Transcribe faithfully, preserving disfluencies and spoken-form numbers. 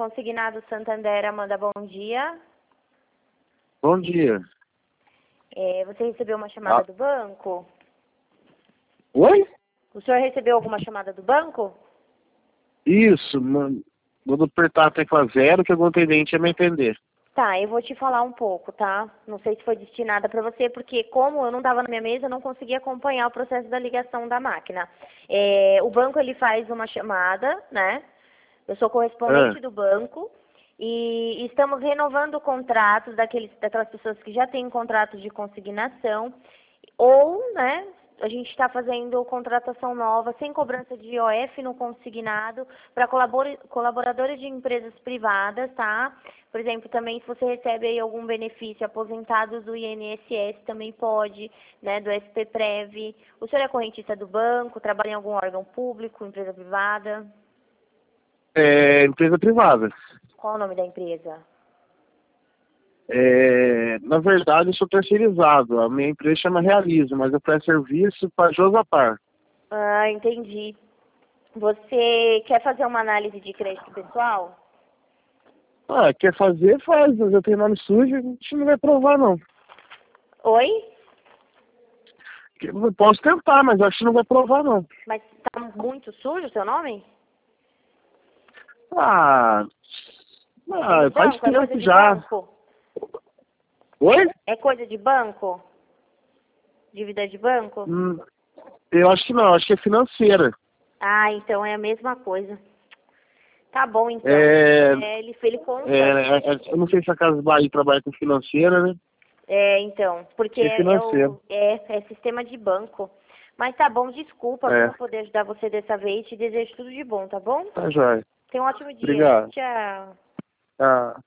Consignado Santander, Amanda, bom dia. Bom dia. É, você recebeu uma chamada Ah. do banco? Oi? O senhor recebeu alguma chamada do banco? Isso, mano. Vou apertar a tecla zero que algum atendente ia me entender. Tá, eu vou te falar um pouco, tá? Não sei se foi destinada para você, porque como eu não estava na minha mesa, eu não consegui acompanhar o processo da ligação da máquina. É, o banco, ele faz uma chamada, né? Eu sou correspondente Ah. do banco e estamos renovando contratos daqueles, daquelas pessoas que já têm contrato de consignação ou, né, a gente está fazendo contratação nova sem cobrança de I O F no consignado para colaboradores de empresas privadas, tá? Por exemplo, também se você recebe aí algum benefício, aposentados do I N S S também pode, né, do S P Prev. O senhor é correntista do banco, trabalha em algum órgão público, empresa privada? É empresa privada. Qual o nome da empresa? É, na verdade, eu sou terceirizado. A minha empresa chama Realizo, mas eu presto serviço para Josapar. Ah, entendi. Você quer fazer uma análise de crédito pessoal? Ah, quer fazer, faz, mas eu tenho nome sujo, a gente não vai provar, não. Oi? Eu posso tentar, mas acho que não vai provar, não. Mas tá muito sujo o seu nome? Ah, ah É de faz banco? É coisa tempo de já. banco? Oi? É coisa de banco? Dívida de banco? Hum, eu acho que não, acho que é financeira. Ah, então é a mesma coisa. Tá bom, então. É, É, ele, ele conta. é, é, eu não sei se a Casa Bahia trabalha com financeira, né? É, então. Porque É é, financeira. o, é, é sistema de banco. Mas tá bom, desculpa por É, não poder ajudar você dessa vez. Te desejo tudo de bom, tá bom? tá jóia. Tenha um ótimo dia. Obrigado. Tchau. Ah.